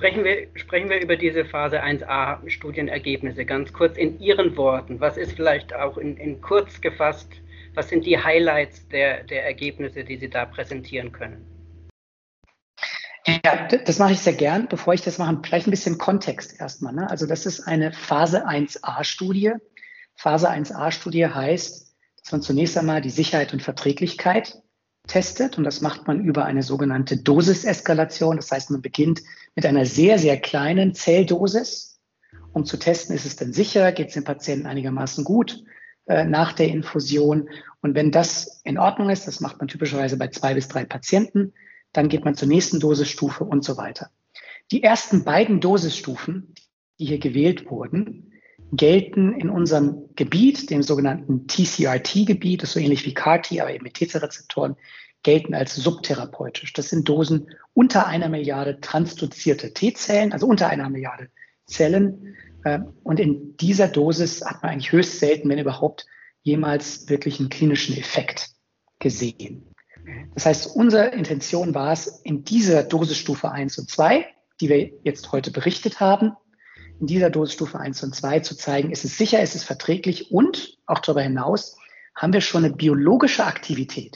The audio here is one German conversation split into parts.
Sprechen wir über diese Phase 1a Studienergebnisse ganz kurz in Ihren Worten. Was ist vielleicht auch in kurz gefasst, was sind die Highlights der Ergebnisse, die Sie da präsentieren können? Ja, das mache ich sehr gern. Bevor ich das mache, vielleicht ein bisschen Kontext erstmal. Ne? Also das ist eine Phase 1a-Studie. Phase 1a-Studie heißt, dass man zunächst einmal die Sicherheit und Verträglichkeit testet. Und das macht man über eine sogenannte Dosiseskalation. Das heißt, man beginnt mit einer sehr, sehr kleinen Zelldosis, um zu testen, ist es denn sicher, geht es dem Patienten einigermaßen gut nach der Infusion. Und wenn das in Ordnung ist, das macht man typischerweise bei 2 bis 3 Patienten, dann geht man zur nächsten Dosisstufe und so weiter. Die ersten beiden Dosisstufen, die hier gewählt wurden, gelten in unserem Gebiet, dem sogenannten TCRT-Gebiet, das ist so ähnlich wie CAR-T, aber eben mit T-Rezeptoren, gelten als subtherapeutisch. Das sind Dosen unter 1 Milliarde transduzierte T-Zellen, also unter 1 Milliarde Zellen. Und in dieser Dosis hat man eigentlich höchst selten, wenn überhaupt, jemals wirklich einen klinischen Effekt gesehen. Das heißt, unsere Intention war es, in dieser Dosisstufe 1 und 2, die wir jetzt heute berichtet haben, in dieser Dosisstufe 1 und 2 zu zeigen, ist es sicher, ist es verträglich und auch darüber hinaus haben wir schon eine biologische Aktivität,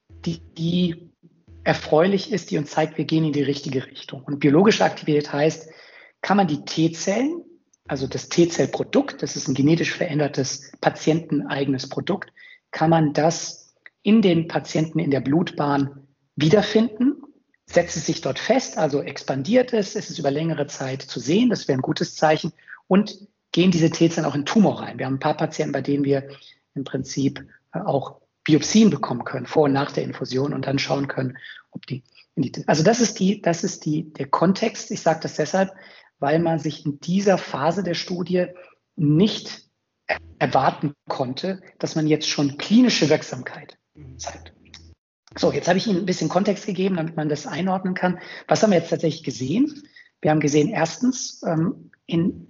die erfreulich ist, die uns zeigt, wir gehen in die richtige Richtung. Und biologische Aktivität heißt, kann man die T-Zellen, also das T-Zellprodukt, das ist ein genetisch verändertes patienteneigenes Produkt, kann man das in den Patienten in der Blutbahn wiederfinden, setzt es sich dort fest, also expandiert es, ist es über längere Zeit zu sehen, das wäre ein gutes Zeichen, und gehen diese T-Zellen auch in Tumor rein. Wir haben ein paar Patienten, bei denen wir im Prinzip auch Biopsien bekommen können, vor und nach der Infusion, und dann schauen können, ob also das ist der Kontext. Ich sage das deshalb, weil man sich in dieser Phase der Studie nicht erwarten konnte, dass man jetzt schon klinische Wirksamkeit zeigt. So, jetzt habe ich Ihnen ein bisschen Kontext gegeben, damit man das einordnen kann. Was haben wir jetzt tatsächlich gesehen? Wir haben gesehen, erstens, in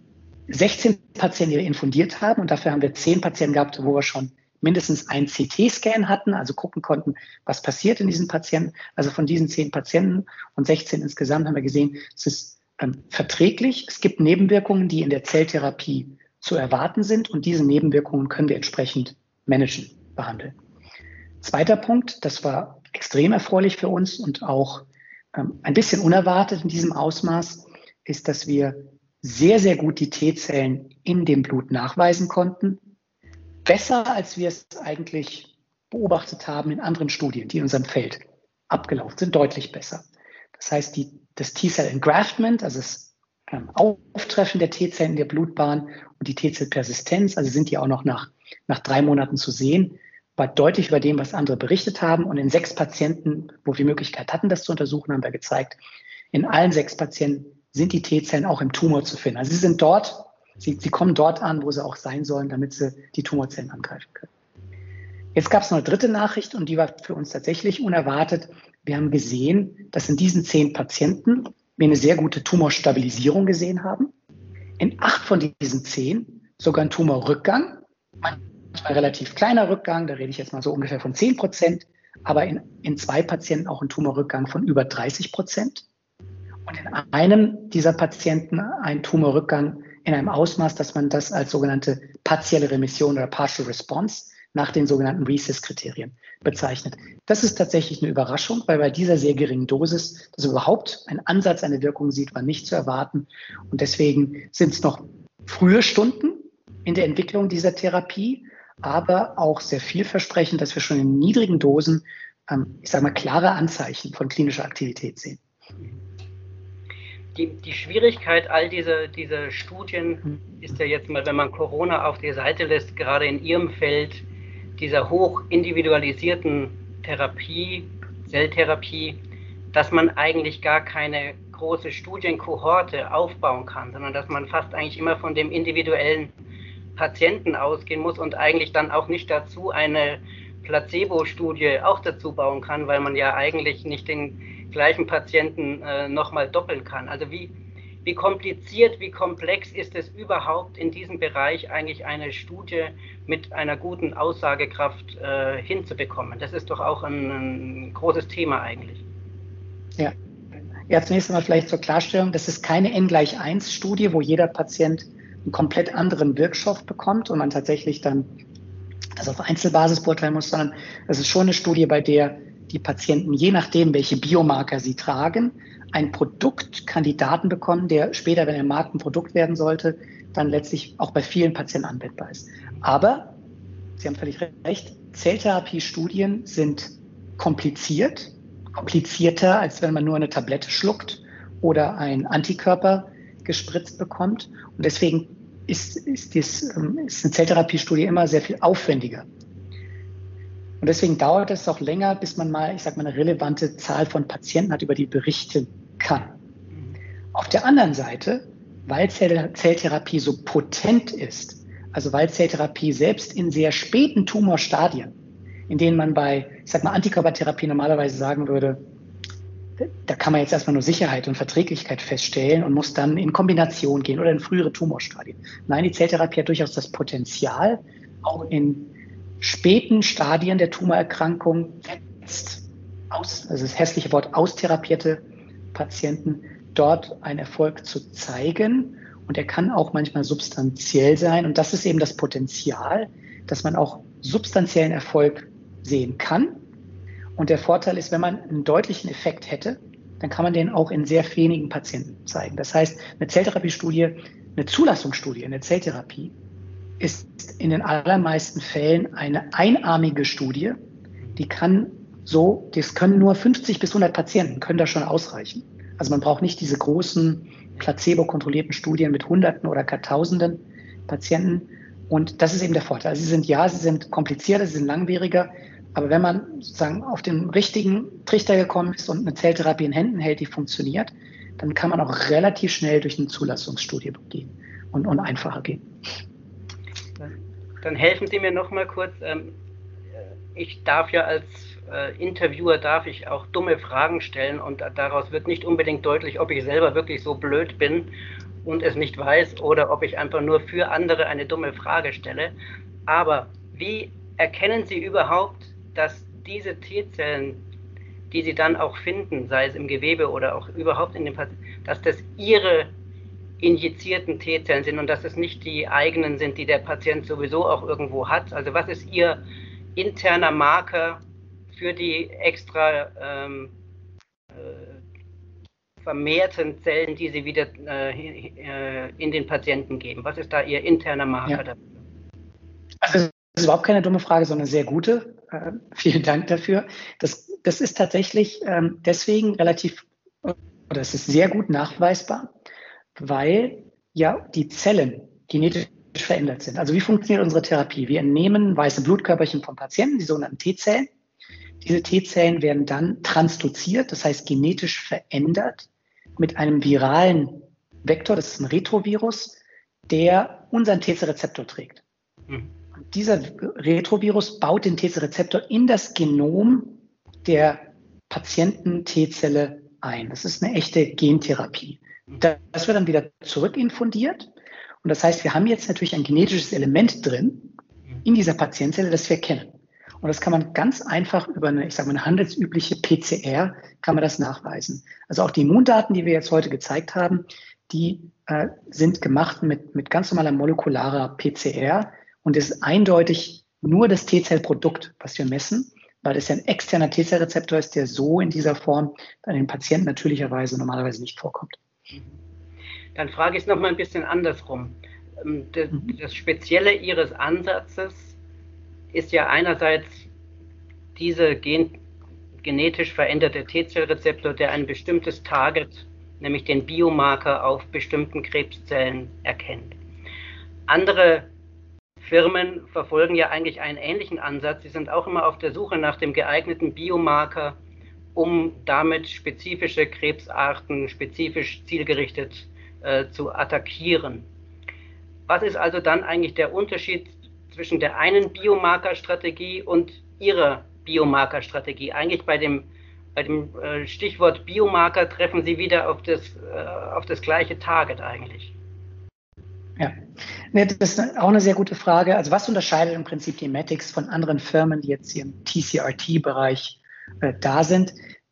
16 Patienten, die wir infundiert haben, und dafür haben wir 10 Patienten gehabt, wo wir schon mindestens einen CT-Scan hatten, also gucken konnten, was passiert in diesen Patienten. Also von diesen 10 Patienten und 16 insgesamt haben wir gesehen, es ist verträglich. Es gibt Nebenwirkungen, die in der Zelltherapie zu erwarten sind, und diese Nebenwirkungen können wir entsprechend managen, behandeln. Zweiter Punkt, das war extrem erfreulich für uns und auch ein bisschen unerwartet in diesem Ausmaß, ist, dass wir sehr, sehr gut die T-Zellen in dem Blut nachweisen konnten. Besser, als wir es eigentlich beobachtet haben in anderen Studien, die in unserem Feld abgelaufen sind, deutlich besser. Das heißt, das T-Cell-Engraftment, also das Auftreffen der T-Zellen in der Blutbahn und die T-Zell-Persistenz, also sind die auch noch nach 3 Monaten zu sehen, war deutlich über dem, was andere berichtet haben. Und in 6 Patienten, wo wir die Möglichkeit hatten, das zu untersuchen, haben wir gezeigt, in allen 6 Patienten sind die T-Zellen auch im Tumor zu finden. Also sie sind dort, sie kommen dort an, wo sie auch sein sollen, damit sie die Tumorzellen angreifen können. Jetzt gab es noch eine dritte Nachricht, und die war für uns tatsächlich unerwartet. Wir haben gesehen, dass in diesen 10 Patienten wir eine sehr gute Tumorstabilisierung gesehen haben. In 8 von diesen 10 sogar ein Tumorrückgang. Manchmal relativ kleiner Rückgang, da rede ich jetzt mal so ungefähr von 10%, aber in 2 Patienten auch ein Tumorrückgang von über 30%. Und in einem dieser Patienten ein Tumorrückgang in einem Ausmaß, dass man das als sogenannte partielle Remission oder Partial Response nach den sogenannten RECIST-Kriterien bezeichnet. Das ist tatsächlich eine Überraschung, weil bei dieser sehr geringen Dosis, dass überhaupt ein Ansatz eine Wirkung sieht, war nicht zu erwarten. Und deswegen sind es noch frühe Stunden in der Entwicklung dieser Therapie, aber auch sehr vielversprechend, dass wir schon in niedrigen Dosen, ich sage mal, klare Anzeichen von klinischer Aktivität sehen. Die Schwierigkeit all dieser Studien ist ja jetzt mal, wenn man Corona auf die Seite lässt, gerade in Ihrem Feld, dieser hoch individualisierten Therapie, Zelltherapie, dass man eigentlich gar keine große Studienkohorte aufbauen kann, sondern dass man fast eigentlich immer von dem individuellen Patienten ausgehen muss und eigentlich dann auch nicht dazu eine Placebo-Studie auch dazu bauen kann, weil man ja eigentlich nicht den gleichen Patienten nochmal doppeln kann. Also wie kompliziert, wie komplex ist es überhaupt in diesem Bereich eigentlich eine Studie mit einer guten Aussagekraft hinzubekommen? Das ist doch auch ein großes Thema eigentlich. Ja, Ja, zunächst einmal vielleicht zur Klarstellung, das ist keine N=1-Studie, wo jeder Patient einen komplett anderen Wirkstoff bekommt und man tatsächlich dann das auf Einzelbasis beurteilen muss, sondern das ist schon eine Studie, bei der die Patienten, je nachdem, welche Biomarker sie tragen, ein Produktkandidaten bekommen, der später, wenn er Markenprodukt werden sollte, dann letztlich auch bei vielen Patienten anwendbar ist. Aber, Sie haben völlig recht, Zelltherapiestudien sind kompliziert, komplizierter, als wenn man nur eine Tablette schluckt oder einen Antikörper gespritzt bekommt. Und deswegen ist eine Zelltherapiestudie immer sehr viel aufwendiger. Und deswegen dauert es auch länger, bis man mal, ich sag mal, eine relevante Zahl von Patienten hat, über die berichten kann. Auf der anderen Seite, weil Zelltherapie so potent ist, also weil Zelltherapie selbst in sehr späten Tumorstadien, in denen man bei, ich sag mal, Antikörpertherapie normalerweise sagen würde, da kann man jetzt erstmal nur Sicherheit und Verträglichkeit feststellen und muss dann in Kombination gehen oder in frühere Tumorstadien. Nein, die Zelltherapie hat durchaus das Potenzial, auch in späten Stadien der Tumorerkrankung also das hässliche Wort austherapierte Patienten dort einen Erfolg zu zeigen. Und er kann auch manchmal substanziell sein. Und das ist eben das Potenzial, dass man auch substanziellen Erfolg sehen kann. Und der Vorteil ist, wenn man einen deutlichen Effekt hätte, dann kann man den auch in sehr wenigen Patienten zeigen. Das heißt, eine Zelltherapiestudie, eine Zulassungsstudie in der Zelltherapie ist in den allermeisten Fällen eine einarmige Studie. Das können nur 50 bis 100 Patienten, können da schon ausreichen. Also man braucht nicht diese großen placebo-kontrollierten Studien mit Hunderten oder gar Tausenden Patienten. Und das ist eben der Vorteil. Also sie sind komplizierter, sie sind langwieriger. Aber wenn man sozusagen auf den richtigen Trichter gekommen ist und eine Zelltherapie in Händen hält, die funktioniert, dann kann man auch relativ schnell durch eine Zulassungsstudie gehen und einfacher gehen. Dann helfen Sie mir noch mal kurz. Ich darf ja als Interviewer auch dumme Fragen stellen und daraus wird nicht unbedingt deutlich, ob ich selber wirklich so blöd bin und es nicht weiß oder ob ich einfach nur für andere eine dumme Frage stelle. Aber wie erkennen Sie überhaupt, dass diese T-Zellen, die Sie dann auch finden, sei es im Gewebe oder auch überhaupt in dem Patienten, dass das Ihre injizierten T-Zellen sind und dass es nicht die eigenen sind, die der Patient sowieso auch irgendwo hat? Also was ist Ihr interner Marker für die extra vermehrten Zellen, die Sie wieder in den Patienten geben? Was ist da Ihr interner Marker dafür? Also das ist überhaupt keine dumme Frage, sondern eine sehr gute. Vielen Dank dafür. Das ist tatsächlich deswegen es ist sehr gut nachweisbar, weil ja die Zellen genetisch verändert sind. Also wie funktioniert unsere Therapie? Wir entnehmen weiße Blutkörperchen vom Patienten, die sogenannten T-Zellen. Diese T-Zellen werden dann transduziert, das heißt genetisch verändert mit einem viralen Vektor, das ist ein Retrovirus, der unseren T-Zell-Rezeptor trägt. Und dieser Retrovirus baut den T-Zell-Rezeptor in das Genom der Patienten-T-Zelle ein. Das ist eine echte Gentherapie. Das wird dann wieder zurückinfundiert. Und das heißt, wir haben jetzt natürlich ein genetisches Element drin in dieser Patientenzelle, das wir kennen. Und das kann man ganz einfach über eine handelsübliche PCR kann man das nachweisen. Also auch die Immundaten, die wir jetzt heute gezeigt haben, die sind gemacht mit ganz normaler molekularer PCR und es ist eindeutig nur das T-Zellprodukt, was wir messen, weil es ja ein externer T-Zellrezeptor ist, der so in dieser Form bei den Patienten normalerweise nicht vorkommt. Dann frage ich es nochmal ein bisschen andersrum. Das Spezielle Ihres Ansatzes ist ja einerseits diese genetisch veränderte T-Zellrezeptor, der ein bestimmtes Target, nämlich den Biomarker auf bestimmten Krebszellen erkennt. Andere Firmen verfolgen ja eigentlich einen ähnlichen Ansatz. Sie sind auch immer auf der Suche nach dem geeigneten Biomarker, um damit spezifische Krebsarten spezifisch zielgerichtet zu attackieren. Was ist also dann eigentlich der Unterschied zwischen der einen Biomarkerstrategie und Ihrer Biomarkerstrategie? Eigentlich bei dem Stichwort Biomarker treffen Sie wieder auf das gleiche Target eigentlich. Ja, das ist auch eine sehr gute Frage. Also was unterscheidet im Prinzip die Immatics von anderen Firmen, die jetzt hier im TCRT-Bereich da sind?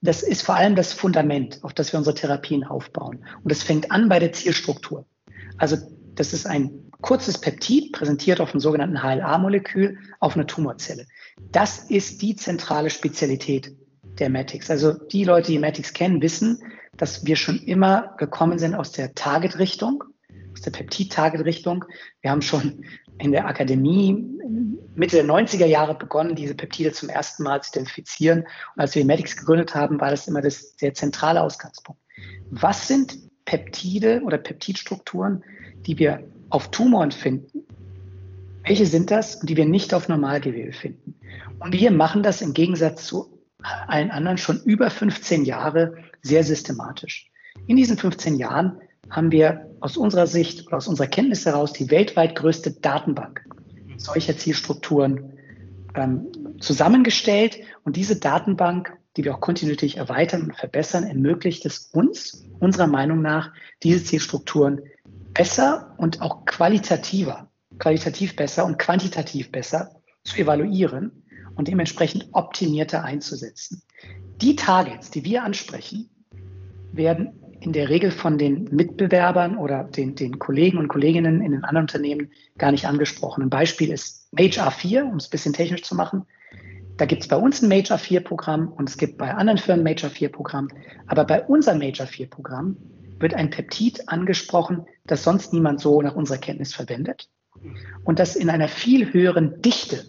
das ist vor allem das Fundament, auf das wir unsere Therapien aufbauen. Und das fängt an bei der Zielstruktur. Also das ist ein kurzes Peptid, präsentiert auf einem sogenannten HLA-Molekül auf einer Tumorzelle. Das ist die zentrale Spezialität der Emetics. Also die Leute, die Emetics kennen, wissen, dass wir schon immer gekommen sind aus der Target-Richtung, aus der Peptid-Target-Richtung. Wir haben schon in der Akademie Mitte der 90er Jahre begonnen, diese Peptide zum ersten Mal zu identifizieren. Und als wir Emetics gegründet haben, war das immer der zentrale Ausgangspunkt. Was sind Peptide oder Peptidstrukturen, die wir auf Tumoren finden? Welche sind das und die wir nicht auf Normalgewebe finden? Und wir machen das im Gegensatz zu allen anderen schon über 15 Jahre sehr systematisch. In diesen 15 Jahren haben wir aus unserer Sicht oder aus unserer Kenntnis heraus die weltweit größte Datenbank solcher Zielstrukturen zusammengestellt. Und diese Datenbank, die wir auch kontinuierlich erweitern und verbessern, ermöglicht es uns, unserer Meinung nach, diese Zielstrukturen besser und auch qualitativ besser und quantitativ besser zu evaluieren und dementsprechend optimierter einzusetzen. Die Targets, die wir ansprechen, werden in der Regel von den Mitbewerbern oder den Kollegen und Kolleginnen in den anderen Unternehmen gar nicht angesprochen. Ein Beispiel ist MAGE-A4, um es ein bisschen technisch zu machen. Da gibt es bei uns ein MAGE-A4-Programm und es gibt bei anderen Firmen ein MAGE-A4-Programm. Aber bei unserem MAGE-A4-Programm wird ein Peptid angesprochen, das sonst niemand so nach unserer Kenntnis verwendet und das in einer viel höheren Dichte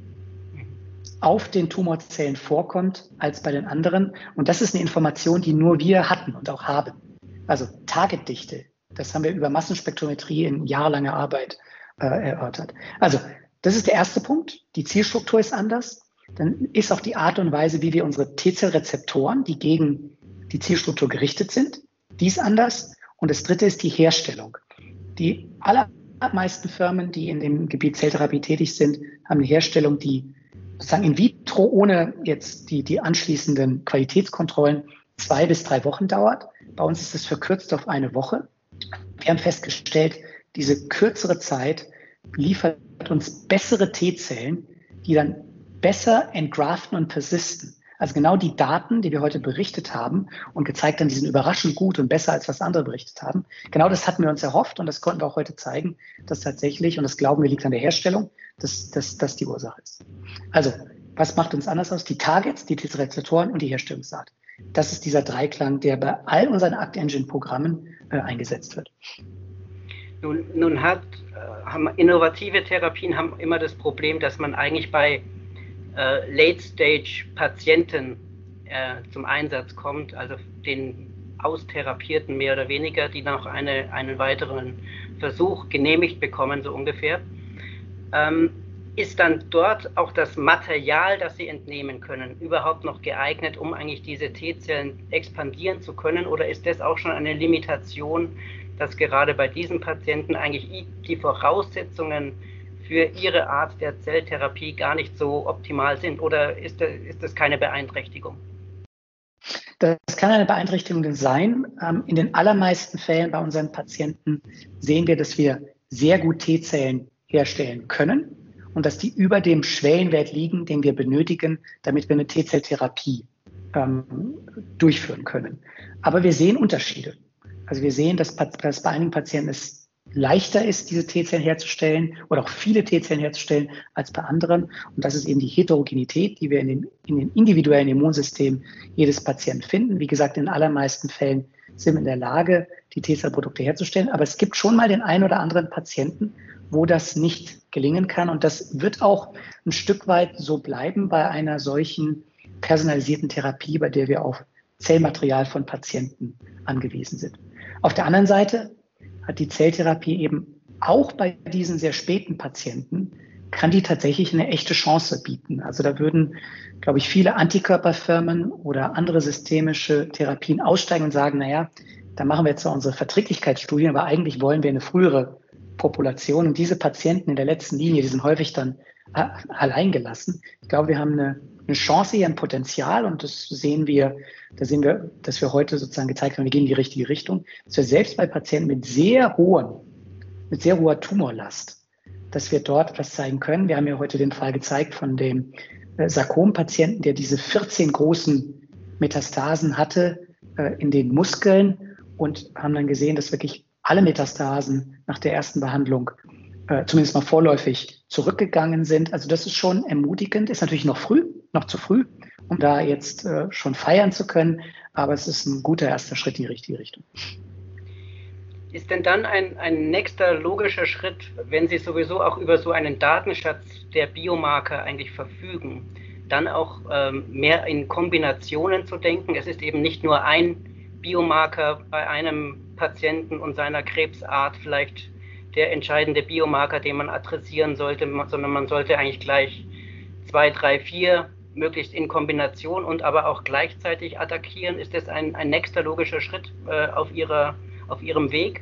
auf den Tumorzellen vorkommt als bei den anderen. Und das ist eine Information, die nur wir hatten und auch haben. Also Targetdichte, das haben wir über Massenspektrometrie in jahrelanger Arbeit erörtert. Also das ist der erste Punkt. Die Zielstruktur ist anders. Dann ist auch die Art und Weise, wie wir unsere T-Zell-Rezeptoren, die gegen die Zielstruktur gerichtet sind, die ist anders. Und das dritte ist die Herstellung. Die allermeisten Firmen, die in dem Gebiet Zelltherapie tätig sind, haben eine Herstellung, die sozusagen in vitro, ohne jetzt die anschließenden Qualitätskontrollen, 2 bis 3 Wochen dauert. Bei uns ist es verkürzt auf 1 Woche. Wir haben festgestellt, diese kürzere Zeit liefert uns bessere T-Zellen, die dann besser entgraften und persisten. Also genau die Daten, die wir heute berichtet haben und gezeigt haben, die sind überraschend gut und besser, als was andere berichtet haben. Genau das hatten wir uns erhofft und das konnten wir auch heute zeigen, dass tatsächlich, und das glauben wir, liegt an der Herstellung, dass das die Ursache ist. Also, was macht uns anders aus? Die Targets, die T-Rezeptoren und die Herstellungsart. Das ist dieser Dreiklang, der bei all unseren ACT-Engine-Programmen eingesetzt wird. Nun haben innovative Therapien haben immer das Problem, dass man eigentlich bei Late-Stage-Patienten zum Einsatz kommt, also den Austherapierten mehr oder weniger, die noch einen weiteren Versuch genehmigt bekommen, so ungefähr. Ist dann dort auch das Material, das Sie entnehmen können, überhaupt noch geeignet, um eigentlich diese T-Zellen expandieren zu können? Oder ist das auch schon eine Limitation, dass gerade bei diesen Patienten eigentlich die Voraussetzungen für ihre Art der Zelltherapie gar nicht so optimal sind? Oder ist das keine Beeinträchtigung? Das kann eine Beeinträchtigung sein. In den allermeisten Fällen bei unseren Patienten sehen wir, dass wir sehr gut T-Zellen herstellen können und dass die über dem Schwellenwert liegen, den wir benötigen, damit wir eine T-Zelltherapie durchführen können. Aber wir sehen Unterschiede. Also wir sehen, dass bei einigen Patienten es leichter ist, diese T-Zellen herzustellen oder auch viele T-Zellen herzustellen als bei anderen. Und das ist eben die Heterogenität, die wir in den individuellen Immunsystemen jedes Patienten finden. Wie gesagt, in den allermeisten Fällen sind wir in der Lage, die T-Zellprodukte herzustellen. Aber es gibt schon mal den einen oder anderen Patienten, wo das nicht gelingen kann. Und das wird auch ein Stück weit so bleiben bei einer solchen personalisierten Therapie, bei der wir auf Zellmaterial von Patienten angewiesen sind. Auf der anderen Seite hat die Zelltherapie eben auch bei diesen sehr späten Patienten, kann die tatsächlich eine echte Chance bieten. Also da würden, glaube ich, viele Antikörperfirmen oder andere systemische Therapien aussteigen und sagen, naja, da machen wir jetzt zwar unsere Verträglichkeitsstudien, aber eigentlich wollen wir eine frühere Population. Und diese Patienten in der letzten Linie, die sind häufig dann allein gelassen. Ich glaube, wir haben eine Chance hier, ein Potenzial, und das sehen wir, dass wir heute sozusagen gezeigt haben, wir gehen in die richtige Richtung, dass wir selbst bei Patienten mit sehr hoher Tumorlast, dass wir dort etwas zeigen können. Wir haben ja heute den Fall gezeigt von dem Sarkompatienten, der diese 14 großen Metastasen hatte in den Muskeln und haben dann gesehen, dass wirklich alle Metastasen nach der ersten Behandlung zumindest mal vorläufig zurückgegangen sind. Also das ist schon ermutigend, ist natürlich noch zu früh, um da jetzt schon feiern zu können, aber es ist ein guter erster Schritt in die richtige Richtung. Ist denn dann ein nächster logischer Schritt, wenn Sie sowieso auch über so einen Datenschatz der Biomarker eigentlich verfügen, dann auch mehr in Kombinationen zu denken? Es ist eben nicht nur ein Biomarker bei einem Patienten und seiner Krebsart vielleicht der entscheidende Biomarker, den man adressieren sollte, sondern man sollte eigentlich gleich 2, 3, 4 möglichst in Kombination und aber auch gleichzeitig attackieren. Ist das ein nächster logischer Schritt auf Ihrem Weg?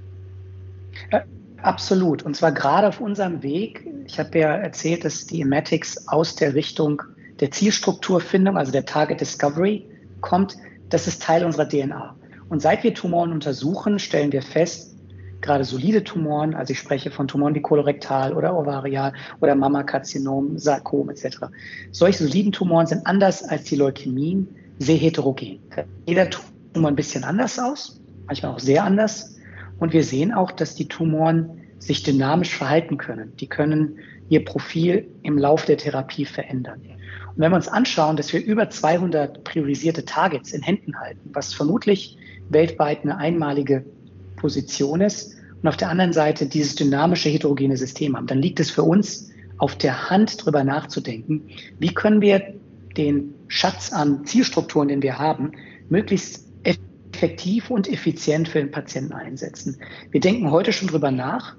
Absolut. Und zwar gerade auf unserem Weg. Ich habe ja erzählt, dass die Immatics aus der Richtung der Zielstrukturfindung, also der Target Discovery, kommt. Das ist Teil unserer DNA. Und seit wir Tumoren untersuchen, stellen wir fest, gerade solide Tumoren, also ich spreche von Tumoren wie Kolorektal oder Ovarial oder Mammakarzinom, Sarkom etc. Solche soliden Tumoren sind anders als die Leukämien sehr heterogen. Jeder Tumor ein bisschen anders aus, manchmal auch sehr anders. Und wir sehen auch, dass die Tumoren sich dynamisch verhalten können. Die können ihr Profil im Laufe der Therapie verändern. Und wenn wir uns anschauen, dass wir über 200 priorisierte Targets in Händen halten, was vermutlich weltweit eine einmalige Position ist, und auf der anderen Seite dieses dynamische, heterogene System haben, dann liegt es für uns auf der Hand, darüber nachzudenken, wie können wir den Schatz an Zielstrukturen, den wir haben, möglichst effektiv und effizient für den Patienten einsetzen. Wir denken heute schon darüber nach,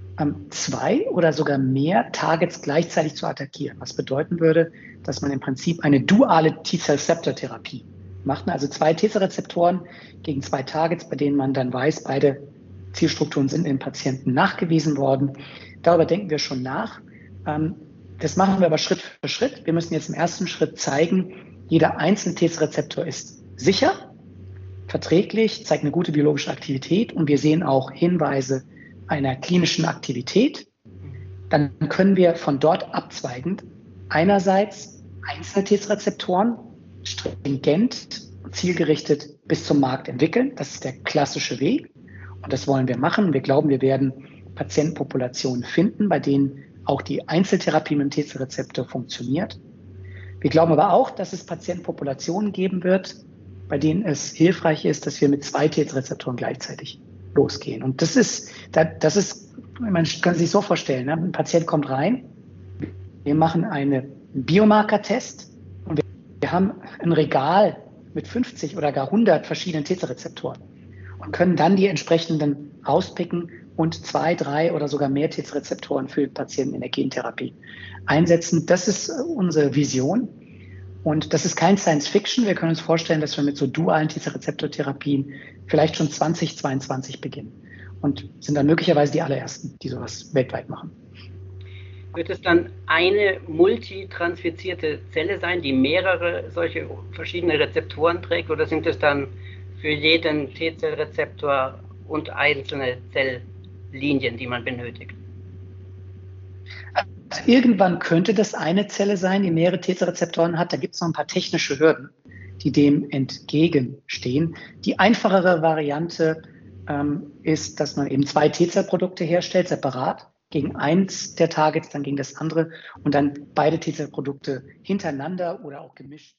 2 oder sogar mehr Targets gleichzeitig zu attackieren, was bedeuten würde, dass man im Prinzip eine duale T-Cell-Receptor-Therapie macht, also 2 T-Cell-Rezeptoren gegen 2 Targets, bei denen man dann weiß, beide Zielstrukturen sind in Patienten nachgewiesen worden. Darüber denken wir schon nach. Das machen wir aber Schritt für Schritt. Wir müssen jetzt im ersten Schritt zeigen, jeder einzelne T-Cell-Rezeptor ist sicher, verträglich, zeigt eine gute biologische Aktivität und wir sehen auch Hinweise einer klinischen Aktivität. Dann können wir von dort abzweigend einerseits einzelne T-Cell-Rezeptoren stringent, zielgerichtet bis zum Markt entwickeln. Das ist der klassische Weg und das wollen wir machen. Wir glauben, wir werden Patientenpopulationen finden, bei denen auch die Einzeltherapie mit dem T-Cell-Rezeptor funktioniert. Wir glauben aber auch, dass es Patientenpopulationen geben wird, bei denen es hilfreich ist, dass wir mit 2 T-Cell-Rezeptoren gleichzeitig losgehen. Und das ist, man kann sich so vorstellen, ne? Ein Patient kommt rein, wir machen einen Biomarker-Test und wir haben ein Regal mit 50 oder gar 100 verschiedenen T-Cell-Rezeptoren und können dann die entsprechenden rauspicken und 2, 3 oder sogar mehr T-Cell-Rezeptoren für Patienten in der Gentherapie einsetzen. Das ist unsere Vision. Und das ist kein Science-Fiction. Wir können uns vorstellen, dass wir mit so dualen T-Cell-Rezeptor-Therapien vielleicht schon 2022 beginnen und sind dann möglicherweise die allerersten, die sowas weltweit machen. Wird es dann eine multitransfizierte Zelle sein, die mehrere solche verschiedene Rezeptoren trägt, oder sind es dann für jeden T-Zell-Rezeptor und einzelne Zelllinien, die man benötigt? Irgendwann könnte das eine Zelle sein, die mehrere T-Zell-Rezeptoren hat. Da gibt es noch ein paar technische Hürden, die dem entgegenstehen. Die einfachere Variante ist, dass man eben 2 T-Zell-Produkte herstellt, separat, gegen eins der Targets, dann gegen das andere und dann beide T-Zell-Produkte hintereinander oder auch gemischt.